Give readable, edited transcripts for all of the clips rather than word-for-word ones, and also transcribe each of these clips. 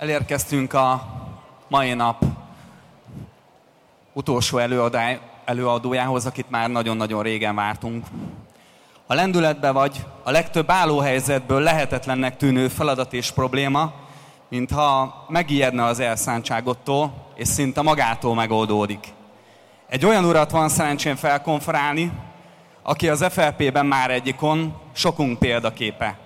Elérkeztünk a mai nap utolsó előadójához, akit már nagyon-nagyon régen vártunk. A lendületbe vagy a legtöbb állóhelyzetből lehetetlennek tűnő feladat és probléma, mintha megijedne az elszántságottól, és szinte magától megoldódik. Egy olyan urat van szerencsém felkonferálni, aki az FLP-ben már egyikon sokunk példaképe.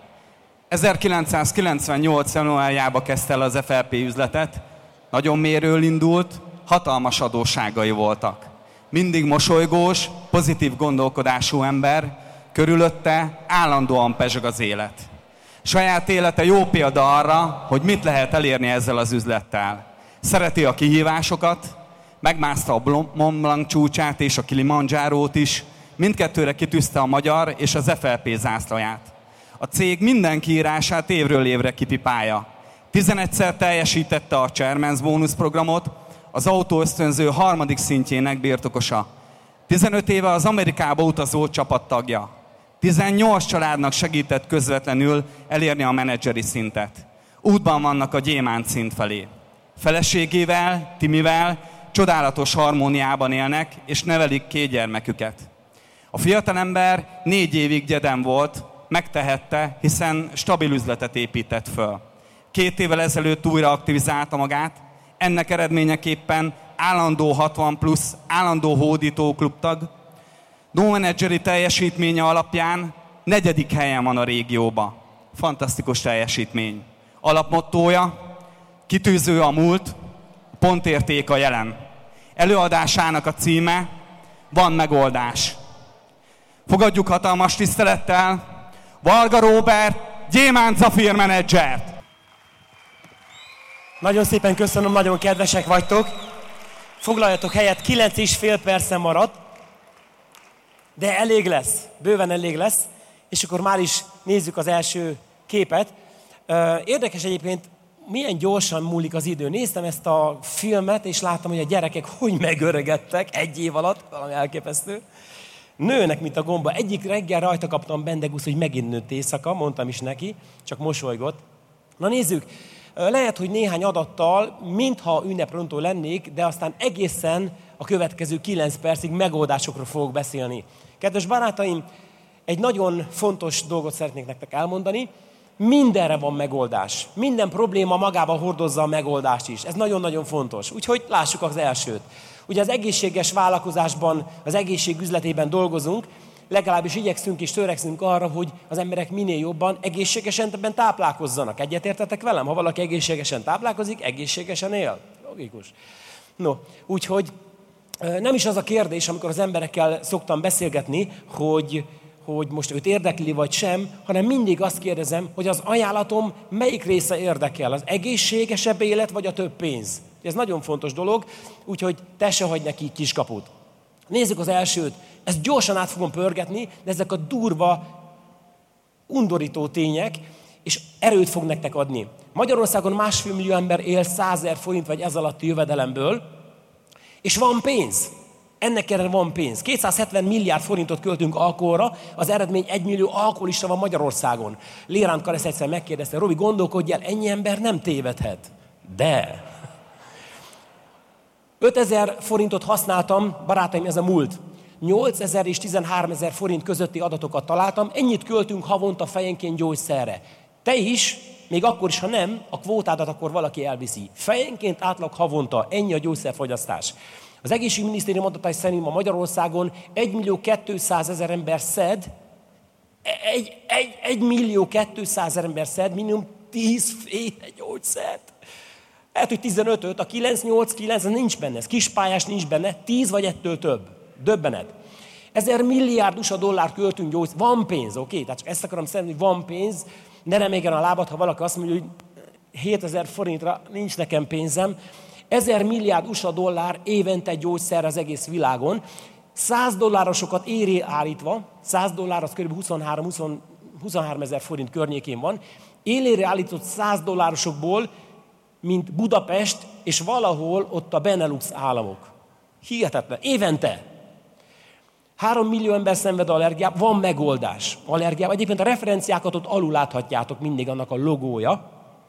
1998. januárjában kezdte el az FLP üzletet, nagyon mérőn indult, hatalmas adósságai voltak. Mindig mosolygós, pozitív gondolkodású ember, körülötte állandóan pezsög az élet. Saját élete jó példa arra, hogy mit lehet elérni ezzel az üzlettel. Szereti a kihívásokat, megmászta a Mont Blanc csúcsát és a Kilimanjárót is, mindkettőre kitűzte a magyar és az FLP zászlaját. A cég minden kiírását évről évre kipipálja. 11-szer teljesítette a Chairman's Bonus programot, az autóösztönző 3. szintjének birtokosa. 15 éve az Amerikába utazó csapattagja. 18 családnak segített közvetlenül elérni a menedzseri szintet. Útban vannak a gyémánt szint felé. Feleségével, Timivel csodálatos harmóniában élnek, és nevelik 2 gyermeküket. A fiatalember 4 évig gyedem volt, megtehette, hiszen stabil üzletet épített föl. 2 évvel ezelőtt újra aktivizálta magát, ennek eredményeképpen állandó 60 plusz, állandó hódító klubtag, no-menedzseri teljesítménye alapján 4. helyen van a régióba. Fantasztikus teljesítmény. Alapmottója, kitűző a múlt, pontérték a jelen. Előadásának a címe, van megoldás. Fogadjuk hatalmas tisztelettel Varga Róbert, Gyémánt Zafír menedzsert. Nagyon szépen köszönöm, nagyon kedvesek vagytok. Foglaljatok helyet, 9,5 percen maradt, de elég lesz, bőven elég lesz, és akkor már is nézzük az első képet. Érdekes egyébként, milyen gyorsan múlik az idő. Néztem ezt a filmet, és láttam, hogy a gyerekek hogy megöregedtek 1 év alatt, valami elképesztő. Nőnek, mint a gomba. Egyik reggel rajta kaptam bendegusz, hogy megint nőtt éjszaka, mondtam is neki, csak mosolygott. Na nézzük, lehet, hogy néhány adattal, mintha ünneprontó lennék, de aztán egészen a következő 9 percig megoldásokról fogok beszélni. Kedves barátaim, egy nagyon fontos dolgot szeretnék nektek elmondani. Mindenre van megoldás. Minden probléma magában hordozza a megoldást is. Ez nagyon-nagyon fontos. Úgyhogy lássuk az elsőt. Ugye az egészséges vállalkozásban, az egészség üzletében dolgozunk, legalábbis igyekszünk és törekszünk arra, hogy az emberek minél jobban egészségesen táplálkozzanak. Egyetértetek velem? Ha valaki egészségesen táplálkozik, egészségesen él. Logikus. No, úgyhogy nem is az a kérdés, amikor az emberekkel szoktam beszélgetni, hogy most őt érdekli vagy sem, hanem mindig azt kérdezem, hogy az ajánlatom melyik része érdekel, az egészségesebb élet vagy a több pénz. Ez nagyon fontos dolog, úgyhogy te se hagyj neki kiskaput. Nézzük az elsőt, ezt gyorsan át fogom pörgetni, de ezek a durva, undorító tények, és erőt fog nektek adni. Magyarországon 1,5 millió ember él 100 000 forint vagy ez alatti jövedelemből, és van pénz. Ennek ellenére van pénz. 270 milliárd forintot költünk alkoholra, az eredmény 1 millió alkoholista van Magyarországon. Lérán Karesz egyszer megkérdezte, Robi, gondolkodj el, ennyi ember nem tévedhet. De 5000 forintot használtam, barátaim, ez a múlt. 8000 és 13 000 forint közötti adatokat találtam, ennyit költünk havonta fejenként gyógyszerre. Te is, még akkor is, ha nem, a kvótádat akkor valaki elviszi. Fejenként átlag havonta, ennyi a gyógyszerfogyasztás. Az egészségminisztérium adatai szerint ma Magyarországon 1 200 000 ember szed, 1 200 000 ember szed minimum 10 féle gyógyszert. Lehet, hogy 15-öt, a 9-8-9 nincs benne, ez kispályás nincs benne, 10 vagy ettől több. Döbbenet. 1000 milliárd USA dollár költünk gyógyszer. Van pénz, oké? Tehát csak ezt akarom szerintem, hogy van pénz. Ne reméljen a lábad, ha valaki azt mondja, hogy 7000 forintra nincs nekem pénzem. 1000 milliárd USA dollár évente gyógyszer az egész világon. $100 éré állítva, $100 az kb. 23 000 forint környékén van. Élére állított $100 mint Budapest, és valahol ott a Benelux államok. Hihetetlen. Évente. 3 millió ember szenved allergiában, van megoldás allergiában. Egyébként a referenciákat ott alul láthatjátok, mindig annak a logója.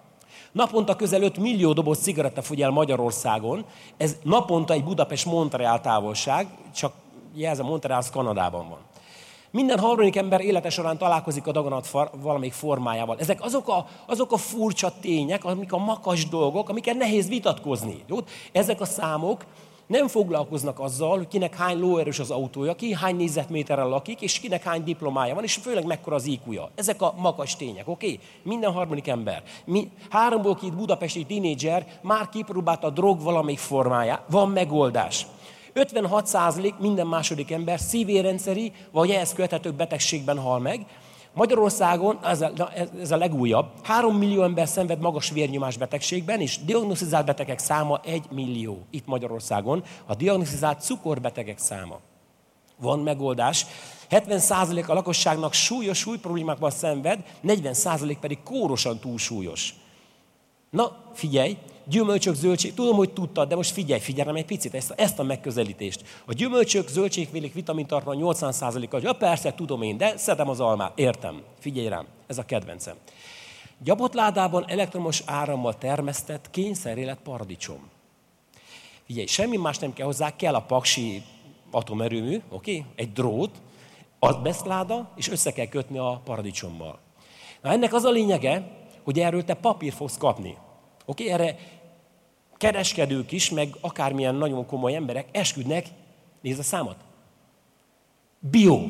Naponta közel 5 millió doboz cigaretta fogy el Magyarországon. Ez naponta egy Budapest-Montreal távolság, csak jelzem, Montreal az Kanadában van. Minden harmadik ember élete során találkozik a daganat valamelyik formájával. Ezek azok a furcsa tények, amik a makas dolgok, amiket nehéz vitatkozni. Jó? Ezek a számok nem foglalkoznak azzal, hogy kinek hány lóerős az autója, ki hány négyzetméterrel lakik, és kinek hány diplomája van, és főleg mekkora az IQ-ja. Ezek a magas tények, oké? Minden harmadik ember. 3-ból 2 budapesti tínédzser már kipróbálta a drog valamelyik formáját. Van megoldás. 56% minden második ember szívérendszeri vagy ehhez követhető betegségben hal meg. Magyarországon, ez a legújabb, 3 millió ember szenved magas vérnyomás betegségben, és diagnosztizált betegek száma 1 millió itt Magyarországon, a diagnosztizált cukorbetegek száma. Van megoldás. 70% a lakosságnak súlyos súlyproblémákban szenved, 40% pedig kórosan túlsúlyos. Na, figyelj! Gyümölcsök, zöldség, tudom, hogy tudtad, de most figyelj rám egy picit ezt a megközelítést. A gyümölcsök, zöldségfélék vitamintartalma 80%-a, ja persze, tudom én, de szedem az almát, értem. Figyelj rám, ez a kedvencem. Gyabotládában elektromos árammal termesztett kényszerélet paradicsom. Figyelj, semmi más nem kell hozzá, kell a paksi atomerőmű, oké? Egy drót, azbesztláda, és össze kell kötni a paradicsommal. Na ennek az a lényege, hogy erről te papír fogsz kapni. Oké, erre kereskedők is, meg akármilyen nagyon komoly emberek esküdnek, nézd a számot. Bio.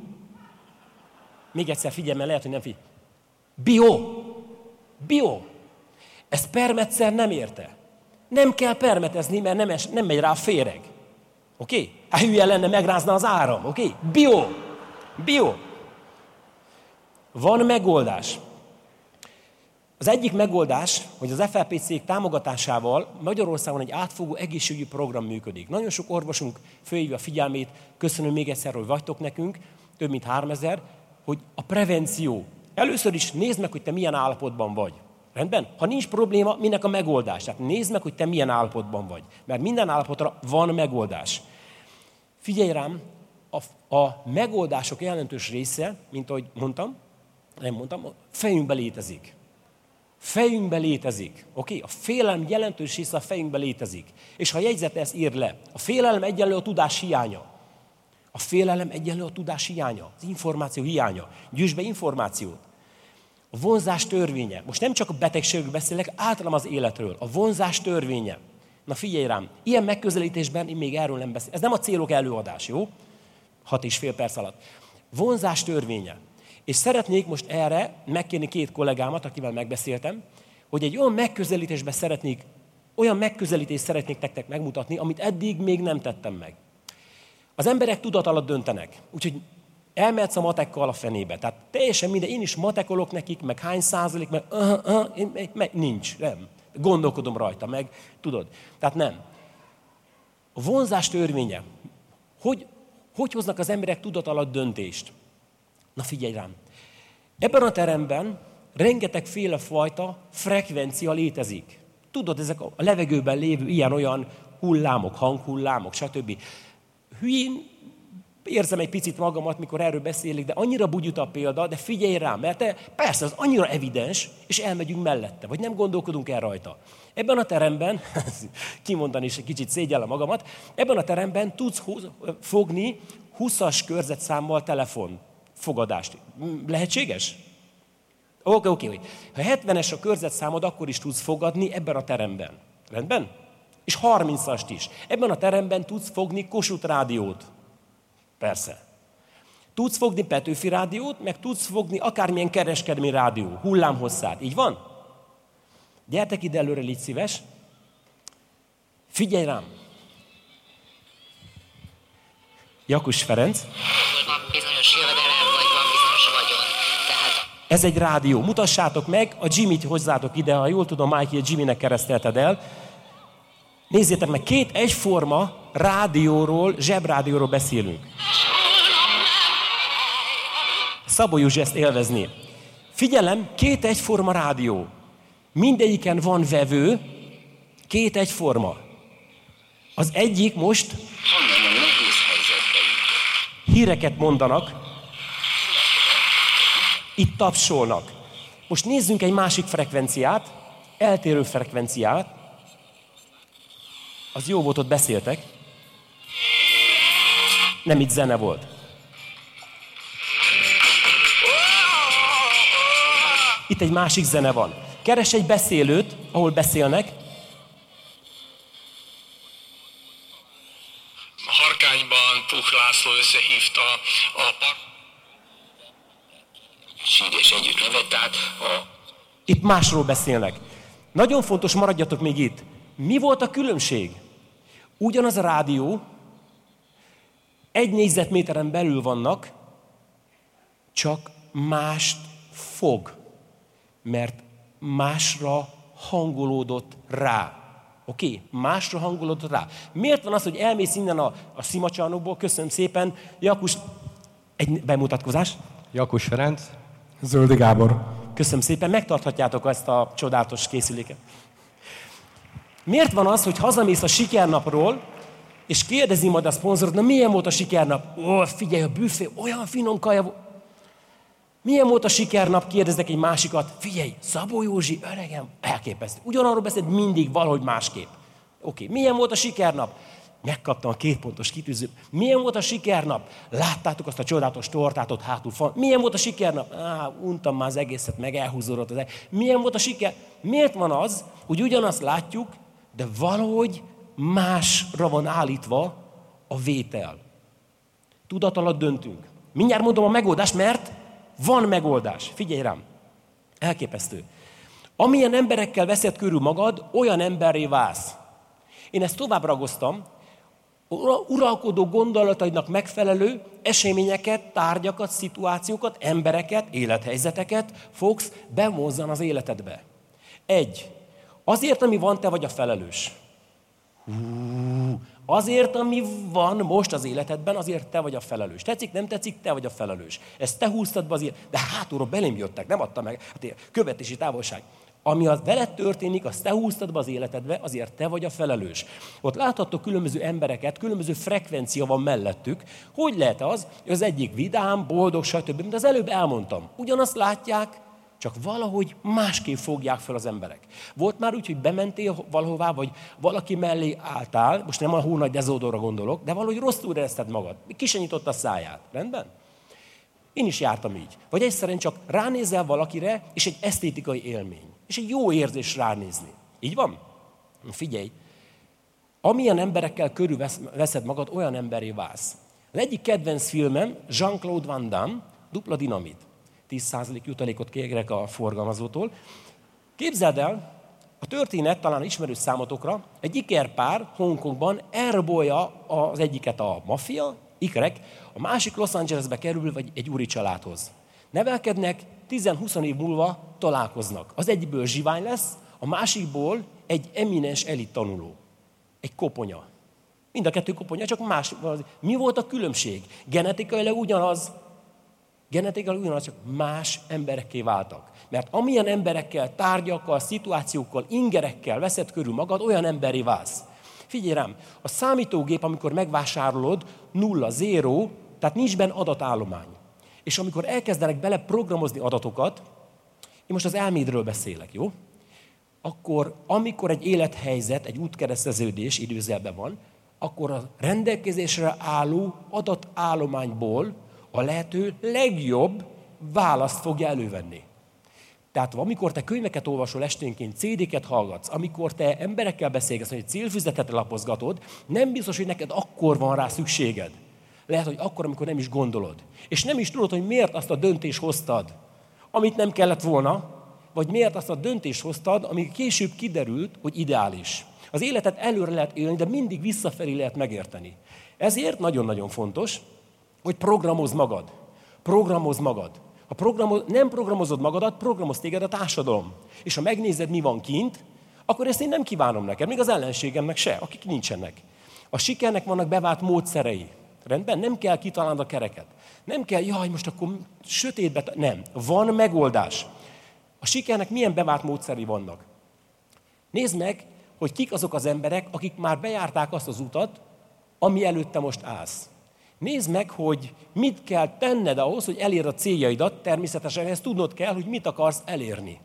Még egyszer figyelj, mert lehet, hogy nem figyelj. Bio. Ez permetszer nem érte. Nem kell permetezni, mert nem megy rá a féreg. Oké? Hát hülye lenne, megrázna az áram. Oké? Bio. Van megoldás. Az egyik megoldás, hogy az FLP cég támogatásával Magyarországon egy átfogó egészségügyi program működik. Nagyon sok orvosunk fölhívja a figyelmét, köszönöm még egyszer, hogy vagytok nekünk, több mint 3000, hogy a prevenció. Először is nézd meg, hogy te milyen állapotban vagy. Rendben? Ha nincs probléma, minek a megoldás? Tehát nézd meg, hogy te milyen állapotban vagy. Mert minden állapotra van megoldás. Figyelj rám, a megoldások jelentős része, mint ahogy fejünkben létezik. Fejünkben létezik. Oké? A félelem jelentős része a fejünkben létezik. És ha jegyzet ezt ír le, a félelem egyenlő a tudás hiánya. A félelem egyenlő a tudás hiánya, az információ hiánya. Gyűjts be információt. A vonzás törvénye. Most nem csak a betegségről beszélek, általában az életről. A vonzás törvénye. Na figyelj rám, ilyen megközelítésben én még erről nem beszélek. Ez nem a célok előadás, jó? 6,5 perc alatt. Vonzás törvénye. És szeretnék most erre megkérni 2 kollégámat, akivel megbeszéltem, hogy egy olyan megközelítést szeretnék nektek megmutatni, amit eddig még nem tettem meg. Az emberek tudat alatt döntenek, úgyhogy elmehetsz a matekkal a fenébe. Tehát teljesen minden, én is matekolok nekik, meg hány százalék, meg nincs, nem. Gondolkodom rajta, meg tudod. Tehát nem. A vonzás törvénye. Hogy hoznak az emberek tudat alatt döntést? Na figyelj rám! Ebben a teremben rengeteg fajta frekvencia létezik. Tudod, ezek a levegőben lévő ilyen-olyan hullámok, hanghullámok, stb. Hülyén érzem egy picit magamat, mikor erről beszélek, de annyira bugyuta a példa, de figyelj rám, mert persze az annyira evidens, és elmegyünk mellette, vagy nem gondolkodunk el rajta. Ebben a teremben, kimondani is egy kicsit szégyellem magamat, ebben a teremben tudsz fogni 20-as körzetszámmal telefonfogadást. Lehetséges? Oké. Ha 70-es a körzetszámod, akkor is tudsz fogadni ebben a teremben. Rendben? És 30-ast is. Ebben a teremben tudsz fogni Kossuth rádiót. Persze. Tudsz fogni Petőfi rádiót, meg tudsz fogni akármilyen kereskedelmi rádió, hullámhosszát. Így van? Gyertek ide előre, légy szíves. Figyelj rám. Jakus Ferenc. Van bizonyos jövedelem, vagy van bizonyos vagyon. Tehát... Ez egy rádió. Mutassátok meg, a Jimmy-t hozzátok ide, ha jól tudom, Mikey, a Jimmy-nek keresztelted el. Nézzétek meg, 2 egyforma rádióról, zsebrádióról beszélünk. Szabó Józsi ezt élvezni. Figyelem, 2 egyforma rádió. Mindegyiken van vevő, 2 egyforma. Az egyik most híreket mondanak, itt tapsolnak. Most nézzünk egy másik frekvenciát, eltérő frekvenciát, az jó volt, ott beszéltek, nem itt zene volt. Itt egy másik zene van. Keres egy beszélőt, ahol beszélnek. Harkányban Puch László összehívta a és együtt nevett, tehát Itt másról beszélnek. Nagyon fontos, maradjatok még itt. Mi volt a különbség? Ugyanaz a rádió, 1 négyzetméteren belül vannak, csak mást fog, mert másra hangolódott rá. Oké? Másra hangolódott rá. Miért van az, hogy elmész innen a szimacsarnokból? Köszönöm szépen. Jakus, egy bemutatkozás. Jakus Ferenc. Zöldi Gábor. Köszönöm szépen, megtarthatjátok ezt a csodálatos készüléket. Miért van az, hogy hazamész a sikernapról, és kérdezi majd a szponzorod, na milyen volt a sikernap? Ó, figyelj, a büfé, olyan finom kaja volt. Milyen volt a sikernap? Kérdeznek egy másikat. Figyelj, Szabó Józsi, öregem, elképesztő. Ugyanarról beszélt mindig valahogy másképp. Oké, milyen volt a sikernap? Megkaptam a 2 pontos kitűzőt. Milyen volt a sikernap? Láttátok azt a csodálatos tortát ott hátul van. Milyen volt a sikernap? Untam már az egészet, meg elhúzódott az egész. Milyen volt a siker? Miért van az, hogy ugyanazt látjuk, de valahogy másra van állítva a vétel? Tudat alatt döntünk. Mindjárt mondom a megoldást, mert van megoldás. Figyelj rám. Elképesztő. Amilyen emberekkel veszed körül magad, olyan emberré válsz. Én ezt tovább ragoztam. Uralkodó gondolataidnak megfelelő eseményeket, tárgyakat, szituációkat, embereket, élethelyzeteket fogsz bemozzani az életedbe. 1. Azért, ami van, te vagy a felelős. Azért, ami van most az életedben, azért te vagy a felelős. Tetszik, nem tetszik, te vagy a felelős. Ezt te húztad be azért, de hátulról belém jöttek, nem adta meg. Követési távolság. Ami az veled történik, azt te húztad be az életedbe, azért te vagy a felelős. Ott láthattok különböző embereket, különböző frekvencia van mellettük. Hogy lehet az, hogy az egyik vidám, boldog, stb., mint az előbb elmondtam. Ugyanazt látják, csak valahogy másképp fogják fel az emberek. Volt már úgy, hogy bementél valahová, vagy valaki mellé álltál, most nem a hónagy dezódorra gondolok, de valahogy rosszul érezted magad. Ki se nyitotta a száját. Rendben? Én is jártam így. Vagy egyszerűen csak ránézel valakire, és egy esztétikai élmény. És egy jó érzés ránézni. Így van? Figyelj, amilyen emberekkel körülveszed magad, olyan emberré válsz. Az egyik kedvenc filmem, Jean-Claude Van Damme, Dupla dinamit. 10% jutalékot kérek a forgalmazótól. Képzeld el, a történet talán ismerős számotokra, egy ikerpár Hongkongban elrabolja az egyiket a maffia, ikerek, a másik Los Angelesbe kerül, vagy egy úri családhoz. Nevelkednek, 10-20 év múlva találkoznak. Az egyikből zsivány lesz, a másikból egy eminens elit tanuló. Egy koponya. Mind a 2 koponya, csak más. Mi volt a különbség? Genetikailag ugyanaz, csak más emberekké váltak. Mert amilyen emberekkel, tárgyakkal, szituációkkal, ingerekkel veszed körül magad, olyan emberré válsz. Figyelj rám, a számítógép, amikor megvásárolod, 0, tehát nincs benne adatállomány. És amikor elkezdenek beleprogramozni adatokat, én most az elmédről beszélek, jó? Akkor, amikor egy élethelyzet, egy útkereszteződés időzelben van, akkor a rendelkezésre álló adatállományból a lehető legjobb választ fogja elővenni. Tehát amikor te könyveket olvasol esténként, CD-ket hallgatsz, amikor te emberekkel beszélgetsz, hogy célfüzetet lapozgatod, nem biztos, hogy neked akkor van rá szükséged. Lehet, hogy akkor, amikor nem is gondolod. És nem is tudod, hogy miért azt a döntést hoztad, amit nem kellett volna, vagy miért azt a döntést hoztad, ami később kiderült, hogy ideális. Az életet előre lehet élni, de mindig visszafelé lehet megérteni. Ezért nagyon-nagyon fontos, hogy programozd magad. Programozd magad. Ha nem programozod magadat, programoz téged a társadalom. És ha megnézed, mi van kint, akkor ezt én nem kívánom neked, még az ellenségemnek se, akik nincsenek. A sikernek vannak bevált módszerei. Rendben? Nem kell kitalálnod a kereket. Nem kell, jaj, most akkor sötétbe... Nem. Van megoldás. A sikernek milyen bevált módszeri vannak? Nézd meg, hogy kik azok az emberek, akik már bejárták azt az utat, ami előtte most állsz. Nézd meg, hogy mit kell tenned ahhoz, hogy elérd a céljaidat, természetesen ezt tudnod kell, hogy mit akarsz elérni.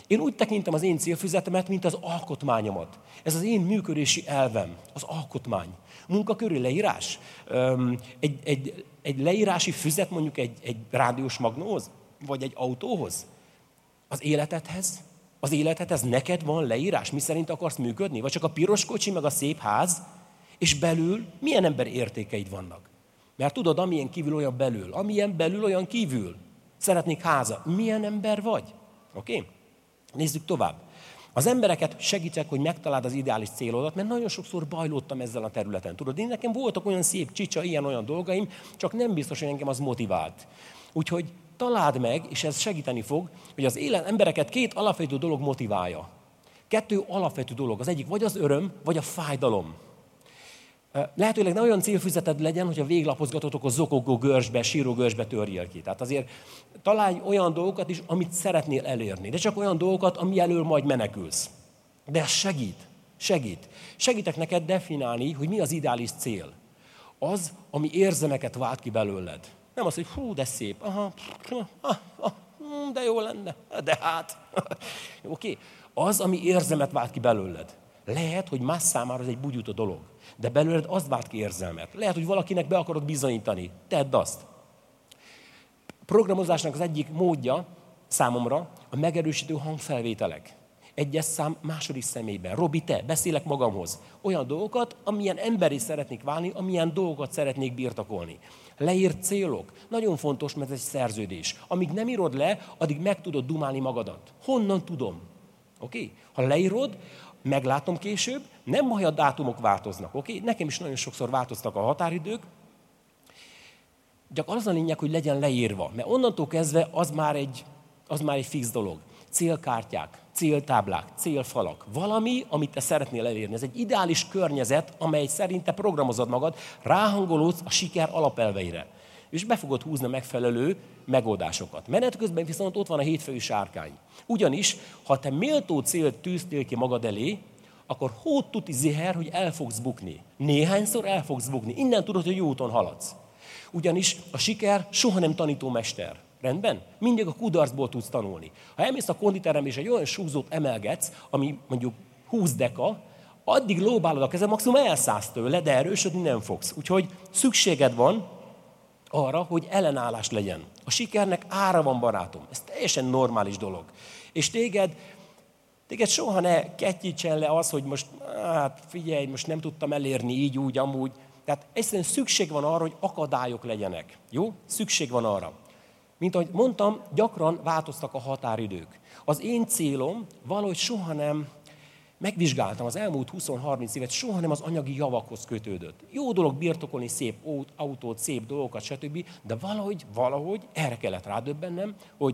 Én úgy tekintem az én célfüzetemet, mint az alkotmányomat. Ez az én működési elvem, az alkotmány. Munkakörű leírás. Egy leírási füzet mondjuk egy rádiós magnóhoz, vagy egy autóhoz. Az életedhez neked van leírás, mi szerint akarsz működni? Vagy csak a piros kocsi, meg a szép ház, és belül milyen ember értékeid vannak? Mert tudod, amilyen kívül, olyan belül. Amilyen belül, olyan kívül. Szeretnék háza. Milyen ember vagy? Oké? Nézzük tovább. Az embereket segítsek, hogy megtaláld az ideális célodat, mert nagyon sokszor bajlódtam ezzel a területen. Tudod, én nekem voltak olyan szép csicsa, ilyen-olyan dolgaim, csak nem biztos, hogy engem az motivált. Úgyhogy találd meg, és ez segíteni fog, hogy az embereket 2 alapvető dolog motiválja. 2 alapvető dolog. Az egyik vagy az öröm, vagy a fájdalom. Lehetőleg ne olyan célfüzeted legyen, hogy a véglapozgatotok a zokogó görcsbe, síró görcsbe törjél ki. Tehát azért találj olyan dolgokat is, amit szeretnél elérni. De csak olyan dolgokat, ami elől majd menekülsz. De ez segít. Segítek neked definiálni, hogy mi az ideális cél. Az, ami érzemeket vált ki belőled. Nem az, hogy hú, de szép. De jó lenne. De hát. Oké. Az, ami érzemet vált ki belőled. Lehet, hogy más számára ez egy bugyuta dolog. De belőled az vált ki érzelmet. Lehet, hogy valakinek be akarod bizonyítani. Tedd azt. A programozásnak az egyik módja számomra a megerősítő hangfelvételek. 1-es szám második személyben. Robi, te, beszélek magamhoz. Olyan dolgokat, amilyen emberi szeretnék válni, amilyen dolgokat szeretnék birtokolni. Leírt célok. Nagyon fontos, mert ez egy szerződés. Amíg nem írod le, addig meg tudod dumálni magadat. Honnan tudom? Oké? Ha leírod, meglátom később, nem baj, a dátumok változnak, oké? Nekem is nagyon sokszor változtak a határidők, csak az a lényeg, hogy legyen leírva, mert onnantól kezdve az már egy fix dolog. Célkártyák, céltáblák, célfalak, valami, amit te szeretnél elérni. Ez egy ideális környezet, amely szerint te programozod magad, ráhangolódsz a siker alapelveire. És be fogod húzni a megfelelő megoldásokat. Menet közben viszont ott van a hétfői sárkány. Ugyanis, ha te méltó célt tűztél ki magad elé, akkor hót tuti ziher, hogy el fogsz bukni. Néhányszor el fogsz bukni. Innen tudod, hogy jó úton haladsz. Ugyanis a siker soha nem tanítómester. Rendben? Mindig a kudarcból tudsz tanulni. Ha elmész a konditerembe és egy olyan súlyzót emelgetsz, ami mondjuk 20 deka, addig lóbálod a kezed, maximum elszállsz tőle, de erősödni nem fogsz. Úgyhogy szükséged van arra, hogy ellenállás legyen. A sikernek ára van, barátom. Ez teljesen normális dolog. És téged soha ne kettyítsen le az, hogy most, hát figyelj, most nem tudtam elérni így, úgy, amúgy. Tehát egyszerűen szükség van arra, hogy akadályok legyenek. Jó? Szükség van arra. Mint ahogy mondtam, gyakran változtak a határidők. Az én célom valahogy soha nem, megvizsgáltam az elmúlt 20-30 évet, soha nem az anyagi javakhoz kötődött. Jó dolog birtokolni szép autót, szép dolgokat, stb. De valahogy erre kellett rádöbbennem, hogy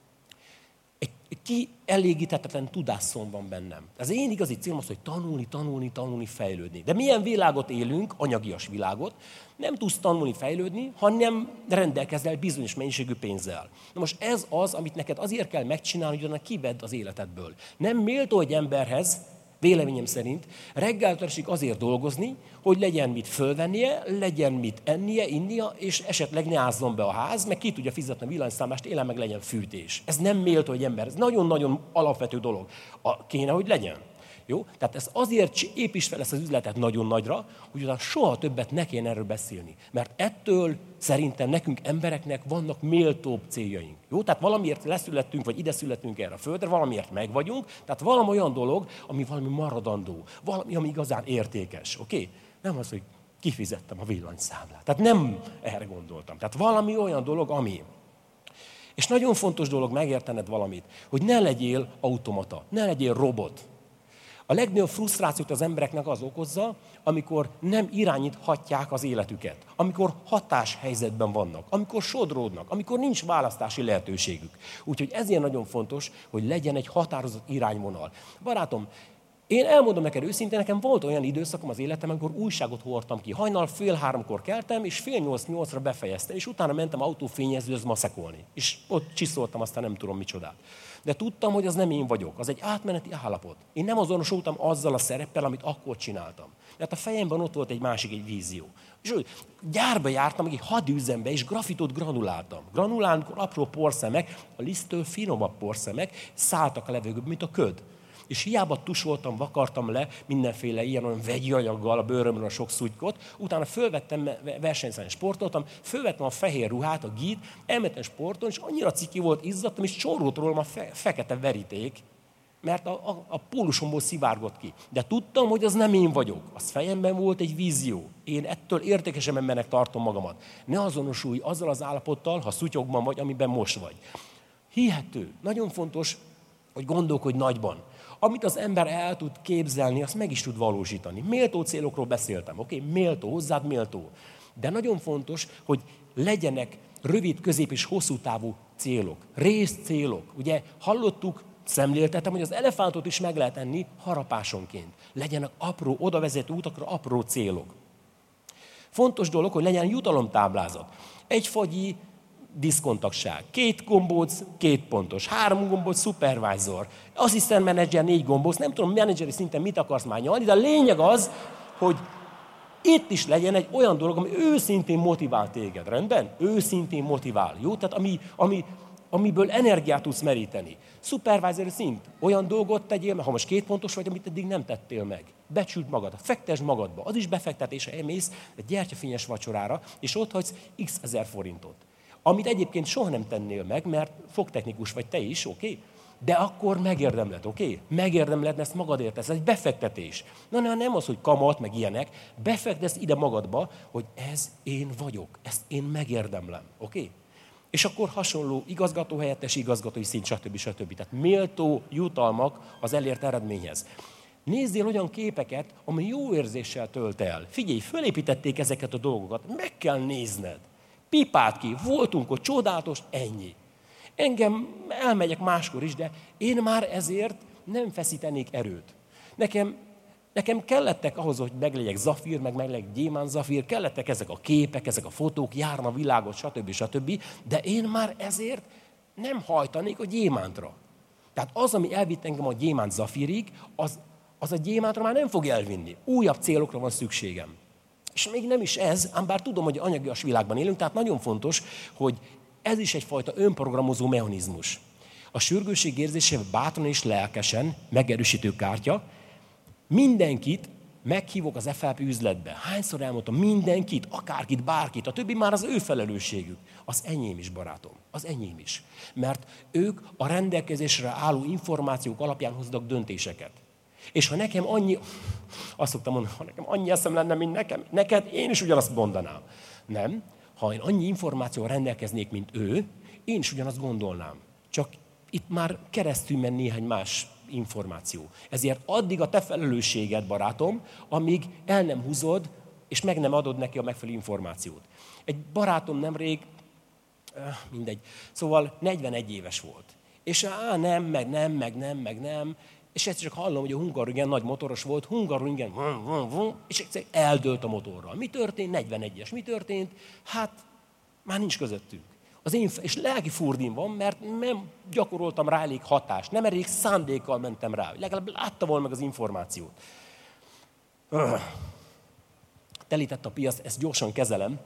egy kielégíthetetlen tudásszom van bennem. Az én igazi célom az, hogy tanulni, fejlődni. De milyen világot élünk, anyagias világot, nem tudsz tanulni, fejlődni, ha nem rendelkezel bizonyos mennyiségű pénzzel. Na most ez az, amit neked azért kell megcsinálni, hogy onnan kivedd az életedből. Nem méltó egy emberhez, véleményem szerint, reggeltől estig azért dolgozni, hogy legyen mit fölvennie, legyen mit ennie, innia, és esetleg ne ázzon be a ház, meg ki tudja fizetni a villanyszámlást, élen meg legyen fűtés. Ez nem méltó egy ember, ez nagyon-nagyon alapvető dolog. Kéne, hogy legyen. Jó? Tehát ez azért építs fel ezt az üzletet nagyon nagyra, hogy utána soha többet ne kéne erről beszélni. Mert ettől szerintem nekünk embereknek vannak méltóbb céljaink. Jó? Tehát valamiért leszülettünk, vagy ide születtünk erre a földre, valamiért megvagyunk, tehát valami olyan dolog, ami valami maradandó, valami, ami igazán értékes. Oké? Nem az, hogy kifizettem a villanyszámlát. Tehát nem erre gondoltam. Tehát valami olyan dolog, ami... És nagyon fontos dolog megértened valamit, hogy ne legyél automata, ne legyél robot. A legnagyobb frusztrációt az embereknek az okozza, amikor nem irányíthatják az életüket, amikor hatáshelyzetben vannak, amikor sodródnak, amikor nincs választási lehetőségük. Úgyhogy ezért nagyon fontos, hogy legyen egy határozott irányvonal. Barátom, Én elmondom neked őszintén, nekem volt olyan időszakom az életemben, amikor újságot hordtam ki. Hajnal 7:30-kor keltem, és 7:30-8-ra befejeztem, és utána mentem autófényezőhöz maszekolni. És ott csiszoltam aztán nem tudom micsodát. De tudtam, hogy az nem én vagyok, az egy átmeneti állapot. Én nem azonosultam azzal a szereppel, amit akkor csináltam. Mert a fejemben ott volt egy vízió. És úgy, gyárba jártam, egy hadüzembe, és grafitot granuláltam. Granulálkor apró porszemek, a liszttől finomabb porszemek szálltak a levegőbe, mint a köd. És hiába tusoltam, vakartam le mindenféle ilyen vegyi anyaggal a bőrömről a sok szutykot, utána fölvettem, versenyszerűen sportoltam, fölvettem a fehér ruhát, a gít, elmentem sporton, és annyira ciki volt, izzadtam, és csorrult rólam a fekete veríték, mert a pólusomból szivárgott ki. De tudtam, hogy az nem én vagyok. Az fejemben volt egy vízió. Én ettől értékesebb embernek tartom magamat. Ne azonosulj azzal az állapottal, ha szutyogban vagy, amiben most vagy. Hihető. Nagyon fontos, hogy gondolkodj nagyban. Amit az ember el tud képzelni, azt meg is tud valósítani. Méltó célokról beszéltem, oké? Méltó, hozzád méltó. De nagyon fontos, hogy legyenek rövid, közép és hosszú távú célok. Részcélok. Ugye hallottuk, szemléltetem, hogy az elefántot is meg lehet enni harapásonként. Legyenek apró, odavezető utakra apró célok. Fontos dolog, hogy legyen jutalomtáblázat. Egy fagyi diszkontagság. 2 gombóc, 2 pontos. 3 gombóc, supervisor. Asszisztent menedzser, 4 gombóc. Nem tudom, menedzseri szinten mit akarsz már nyalni, de a lényeg az, hogy itt is legyen egy olyan dolog, ami őszintén motivál téged. Rendben? Őszintén motivál. Jó? Tehát amiből energiát tudsz meríteni. Supervisory szint. Olyan dolgot tegyél, mert ha most 2 pontos vagy, amit eddig nem tettél meg. Becsüld magad, fektesd magadba. Az is befektetése, elmész egy gyertyafényes vacsorára, és ott hagysz x ezer forintot. Amit egyébként soha nem tennél meg, mert fogtechnikus vagy te is, oké? De akkor megérdemled, oké? Megérdemled, ezt magadért tesz, ez egy befektetés. Nem az, hogy kamat, meg ilyenek. Befektetsz ide magadba, hogy ez én vagyok, ezt én megérdemlem, oké? És akkor hasonló igazgatóhelyettes, igazgatói szint, stb. Tehát méltó jutalmak az elért eredményhez. Nézzél olyan képeket, ami jó érzéssel tölt el. Figyelj, fölépítették ezeket a dolgokat, meg kell nézned. Pipált ki, voltunk ott, csodálatos, ennyi. Engem elmegyek máskor is, de én már ezért nem feszítenék erőt. Nekem kellettek ahhoz, hogy meglegyek zafír, meg meglegyek gyémánt zafír, kellettek ezek a képek, ezek a fotók, járna a világot, stb. De én már ezért nem hajtanék a gyémántra. Tehát az, ami elvitt engem a gyémánt zafírig, az a gyémántra már nem fog elvinni. Újabb célokra van szükségem. És még nem is ez, ám bár tudom, hogy anyagias világban élünk, tehát nagyon fontos, hogy ez is egyfajta önprogramozó mechanizmus. A sürgősség érzésével bátran és lelkesen megerősítő kártya, mindenkit meghívok az FLP üzletbe. Hányszor elmondtam, mindenkit, akárkit, bárkit, a többi már az ő felelősségük. Az enyém is, barátom, az enyém is. Mert ők a rendelkezésre álló információk alapján hoznak döntéseket. És ha nekem azt szoktam mondani, ha nekem annyi eszem lenne, mint neked én is ugyanazt mondanám. Nem, ha én annyi információval rendelkeznék, mint ő, én is ugyanazt gondolnám. Csak itt már keresztül menn néhány más információ. Ezért addig a te felelősséged, barátom, amíg el nem húzod, és meg nem adod neki a megfelelő információt. Egy barátom nemrég, mindegy, szóval 41 éves volt. És nem, és egyszer csak hallom, hogy a Hungaroringen nagy motoros volt, Hungaroringen, és egyszer eldőlt a motorral. Mi történt? 41-es. Mi történt? Hát, már nincs közöttünk. És lelki furdin van, mert nem gyakoroltam rá elég hatást, nem elég szándékkal mentem rá. Legalább látta volna meg az információt. Telített a piac, ezt gyorsan kezelem.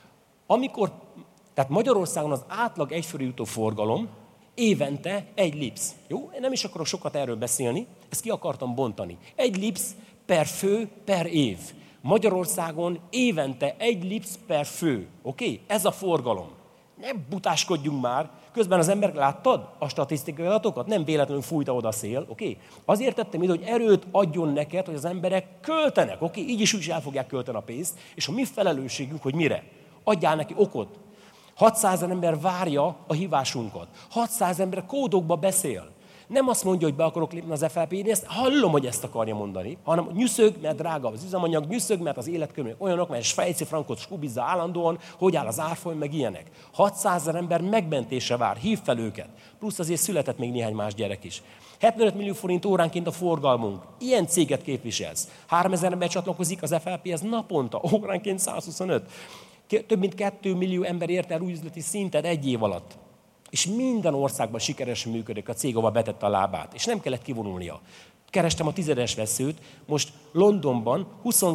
Tehát Magyarországon az átlag egyfőre jutó forgalom évente 1 lipsz. Jó? Én nem is akarok sokat erről beszélni, ezt ki akartam bontani. 1 lipsz per fő per év. Magyarországon évente 1 lipsz per fő. Oké? Ez a forgalom. Ne butáskodjunk már. Közben az emberek láttad a statisztikai adatokat? Nem véletlenül fújta oda a szél. Oké? Azért tettem ide, hogy erőt adjon neked, hogy az emberek költenek. Oké? Így is el fogják költeni a pénzt. És a mi felelősségünk, hogy mire? Adjál neki okot. 600 000 ember várja a hívásunkat. 600 ember kódokba beszél. Nem azt mondja, hogy be akarok lépni az FLP-n, én ezt hallom, hogy ezt akarja mondani, hanem nyüszög, mert drága az üzemanyag, nyüszög, mert az életkörülmények olyanok, mert svájci frankot skubizza állandóan, hogy áll az árfolyam, meg ilyenek. 600 000 ember megmentése vár, hív fel őket. Plusz azért született még néhány más gyerek is. 75 millió forint óránként a forgalmunk. Ilyen céget képviselsz. 3000 ember csatlakozik az FLP-hez naponta, óránként 125. Több mint 2 millió ember ért el új üzleti szintet egy év alatt. És minden országban sikeresen működik a cég, ahova betette a lábát. És nem kellett kivonulnia. Kerestem a 10-es veszőt, most Londonban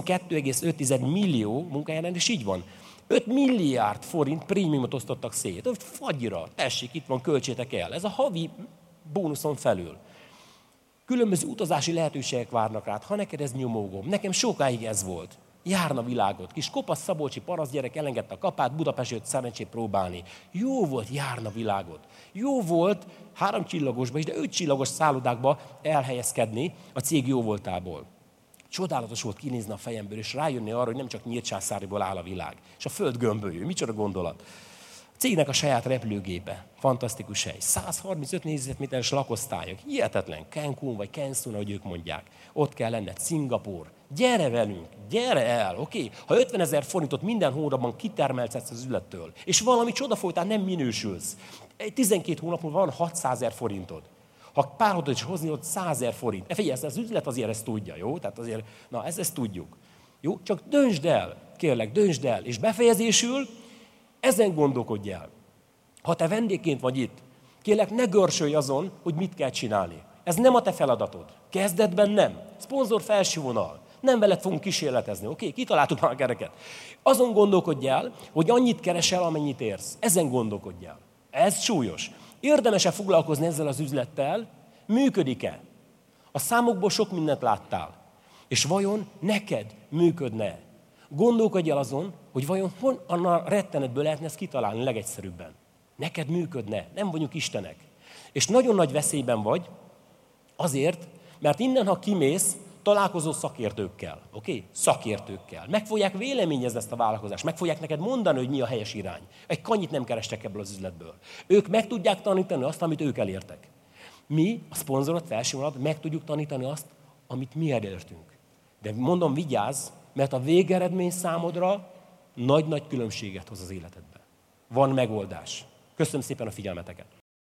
22,5 millió munkahelyen, és így van. 5 milliárd forint prémiumot osztottak szét. Fagyira, tessék, itt van, költsétek el. Ez a havi bónuszon felül. Különböző utazási lehetőségek várnak rád, ha neked ez nyomógom. Nekem sokáig ez volt. Járna világot. Kis kopasz szabolcsi parasztgyerek elengedte a kapát, Budapest jött szerencsét próbálni. Jó volt járna világot. Jó volt 3 csillagosba is, de 5 csillagos szállodákba elhelyezkedni a cég jó voltából. Csodálatos volt kinézni a fejemből, és rájönni arra, hogy nem csak Nyírcsászáriból áll a világ. És a föld gömbölyű. Micsoda gondolat. A cégnek a saját repülőgépe. Fantasztikus hely. 135 négyzetméteres lakosztályok. Hihetetlen. Cancún vagy Cancún, ahogy ők mondják. Ott kell lenned. Szingapúr. Gyere velünk, gyere el, oké? Ha 50 000 forintot minden hónapban kitermeltetsz az üzlettől, és valami csoda folytán nem minősülsz, 12 hónap múlva van 600 000 forintod. Ha párhodot is hozni, ott 100 000 forint. Figyelj, az üzlet azért ezt tudja, jó? Tehát azért, na ezt tudjuk. Jó? Csak döntsd el, kérlek, döntsd el. És befejezésül ezen gondolkodj el. Ha te vendégként vagy itt, kérlek, ne görsölj azon, hogy mit kell csinálni. Ez nem a te feladatod. Kezdetben nem. Szponzor felső vonal. Nem veled fogunk kísérletezni, oké? Kitaláltuk már a kereket. Azon gondolkodj el, hogy annyit keresel, amennyit érsz. Ezen gondolkodj el. Ez súlyos. Érdemes-e foglalkozni ezzel az üzlettel? Működik-e? A számokból sok mindent láttál. És vajon neked működne? Gondolkodj el azon, hogy vajon honnan rettenetből lehetne ezt kitalálni legegyszerűbben. Neked működne, nem vagyunk istenek. És nagyon nagy veszélyben vagy, azért, mert innen, ha kimész, találkozó szakértőkkel, oké? Szakértőkkel. Meg fogják véleményezni ezt a vállalkozást, meg fogják neked mondani, hogy mi a helyes irány. Egy kannyit nem kerestek ebből az üzletből. Ők meg tudják tanítani azt, amit ők elértek. Mi, a szponzorod, felső vonat, meg tudjuk tanítani azt, amit mi elértünk. De mondom, vigyázz, mert a végeredmény számodra nagy-nagy különbséget hoz az életedben. Van megoldás. Köszönöm szépen a figyelmeteket.